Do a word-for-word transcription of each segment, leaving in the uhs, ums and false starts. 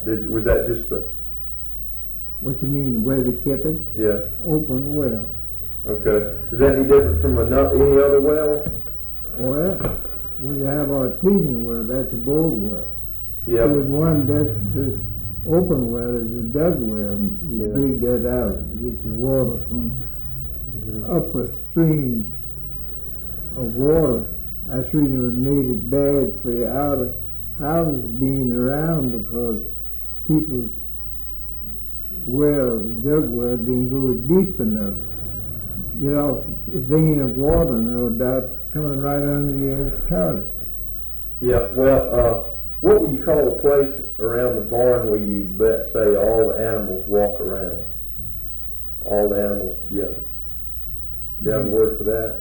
Did, was that just the... What you mean, where they kept it? Yeah. Open well. Okay. Is that any different from ano- any other well? Well, we have artesian well, that's a bored well. Yeah. There's one that's this open well is a dug well. You Yeah. dig that out, you get your water from Mm-hmm. upper streams of water. That's the reason it made it bad for the outer houses being around, because people's wells, dug wells, didn't go deep enough. You know, a vein of water, no doubt, coming right under your toilet. Yeah, well, uh, what would you call a place around the barn where you let, say, all the animals walk around? All the animals together. Do you have a word for that?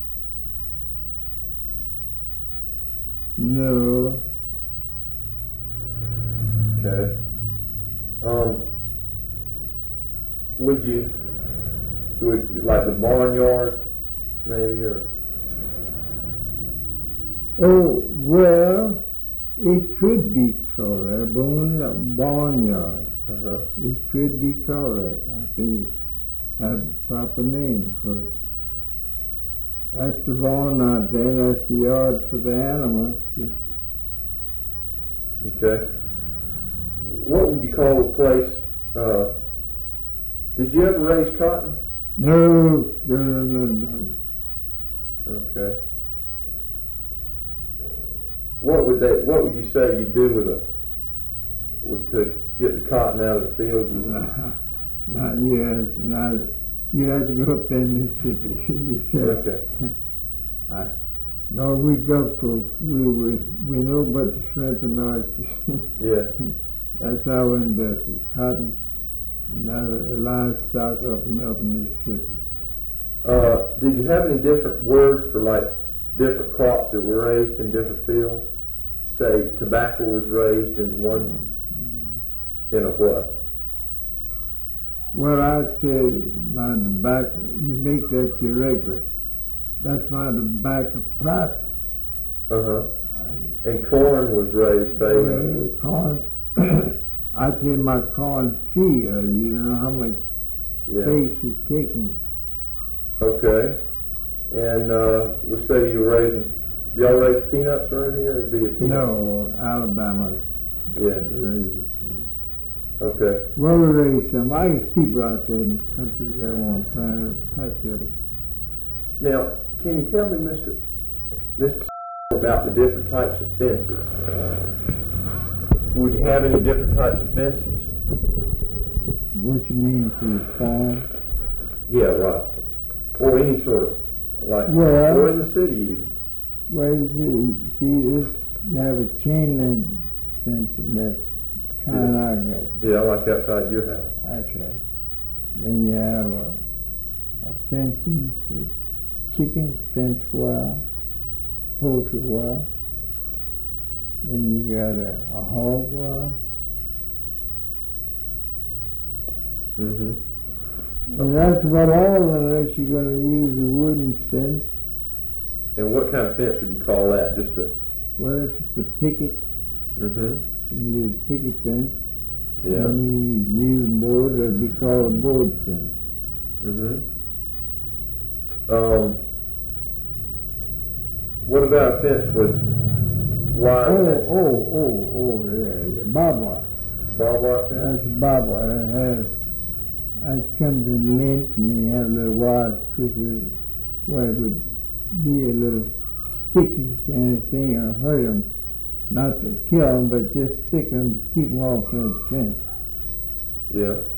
No. Okay. Um, would you, would, like the barnyard, maybe, or? Oh, well, it could be called a barn- barnyard. Uh-huh. It could be called that. I think it has the proper name for it. That's the barn out there, that's the yard for the animals. Okay. What would you call a place, uh, did you ever raise cotton? No, don't know nothing about it. Okay. What would they, what would you say you do with a, with, to get the cotton out of the field? You, Not yet, not, you have to go up in Mississippi yourself. okay. I, no, we Gulf Coast, we, we, we know but the shrimp and oysters. Yeah. That's our industry, cotton, and other livestock up and up in Mississippi. Uh, did you have any different words for like different crops that were raised in different fields? Say tobacco was raised in one, in a what? Well, I'd say my tobacco, you make that your regular. That's my tobacco plot. Uh-huh. And corn was raised, say, Well, corn, I'd say my corn field, you know how much yeah. space you're taking. Okay. And uh, we'll say you were raising, y'all raise peanuts around here? It'd be a peanut. No, Alabama. Yeah. Raise, Okay. well, we raise some. I get people out there in the country that want to plant a patch of it. Now, can you tell me, Mister Mister about the different types of fences? Would you have any different types of fences? What you mean for your farm? Yeah, right. Or any sort of, like, Well, or in the city even. Well, you see, see this, you have a chain link fence, and that's kind Yeah. I got. Yeah, like outside your house. That's right. Then you have a, a fencing for chicken, fence wire, poultry wire. Then you got a, a hog wire. Mm-hmm. And that's about all, unless you're going to use a wooden fence. And what kind of fence would you call that? Just a... Well, if it's a picket, Mm-hmm. you use a picket fence. Yeah. When you use board, it'd be called a board fence. Mm-hmm. Um, what about a fence with wire? Oh, oh, oh, oh, yeah, yeah. Barbed wire. Barbed wire fence? That's a barbed wire. It has, it comes in length, and they have little wires twisted where it would be a little sticky to anything or hurt them. Not to kill them, but just stick them to keep them off that fence. Yeah.